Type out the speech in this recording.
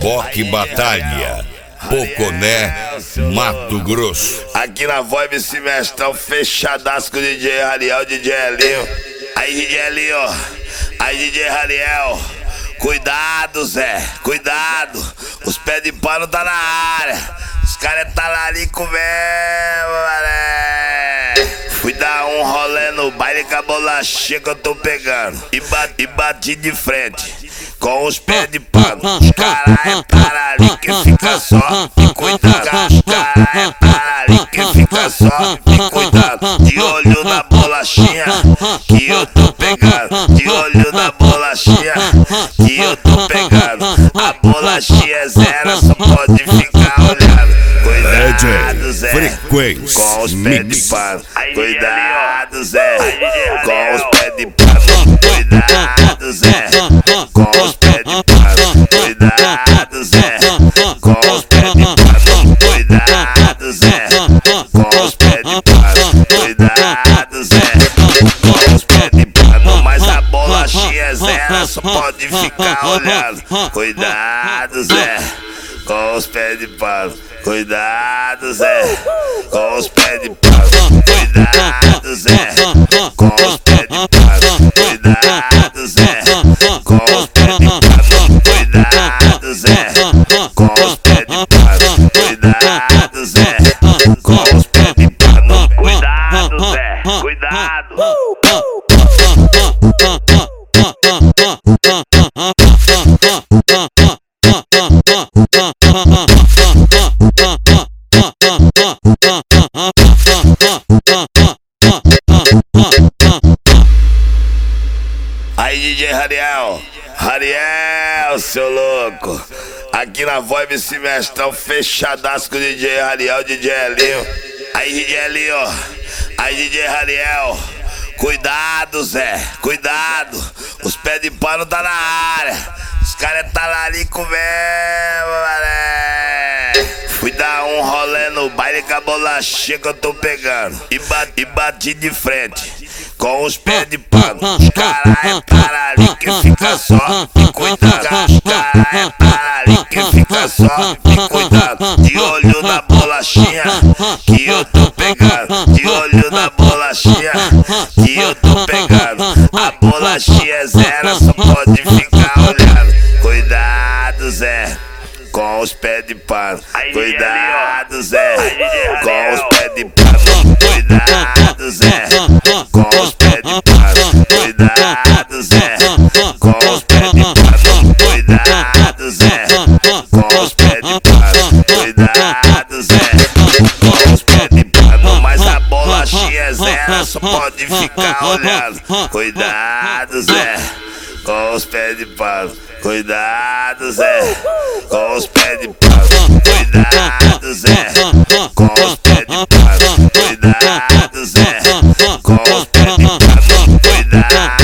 Reboque Batalha, Poconé, Mato Grosso. Aqui na voz esse mestrão fechadaço com o DJ Rariel, DJ Elinho. Aí DJ Elinho, aí DJ Rariel. Cuidado, Zé, cuidado. Os pés de pano tá na área. Os caras tá larico mesmo, mané. Fui dar um rolê no baile com a bolachinha que eu tô pegando. E bati de frente com os pés de pano. Os caras é parali que fica só e cuidado. Os caras é parali que fica só e cuidado. De olho na bolachinha que eu tô pegando. De olho na bolachinha que eu tô pegando. A bolachinha é zero, só pode ficar olhando. Cuidado, Zé, Frequência com os pés de pano. Cuidado, Zé, com os pés de pano. Cuidado, Zé, com os pés de pano. Cuidado, Zé, com os pés de pano. Cuidado, Zé, com os pés de pano. Cuidado, Zé, com os pés de pano. Mas a bolachinha é zero, só pode ficar olhando. Cuidado, Zé, com os pés de pano. Cuidado, Zé, com os pés de pano. Cuidado, Zé, com os pés de pano. Cuidado, Zé, com os pés de pano. Cuidado, Zé, com os pés de pano. Cuidado, Zé, com os pés de pano. Cuidado, Zé, cuidado. Aí DJ Rariel, Rariel, seu louco. Aqui na voz esse mestrão fechadaço com o DJ Rariel, DJ Elinho. Aí DJ Elinho, aí DJ Rariel. Cuidado, Zé, cuidado. Os pés de pano tá na área. Os caras tá larico mesmo, mané. Fui dar um rolê no baile com a bolachinha que eu tô pegando. E bati de frente com os pés de pano. Os caras é parali que fica só e cuidado. Os caras é parali que fica só e cuidado. De olho na bolachinha que eu tô pegando. De olho na bolachinha que eu tô pegando. A bolachinha é zero, só pode ficar olhando. Cuidado, Zé, com os pés de pano. Cuidado, Zé, com os pés de pano. Cuidado, Zé, com os pés de pano. Cuidado, Zé, com os pés de pano. Cuidado, Zé, com os pés de pano. Cuidado, Zé, com os pés de pano. Mas a bolachinha é zero, só pode ficar olhando. Cuidado, Zé, com os pés de pano. Cuidado, Zé, com os pés de pano. Cuidado, Zé, com os pés de pano. Cuidado, Zé, com os pés de pano. Cuidado.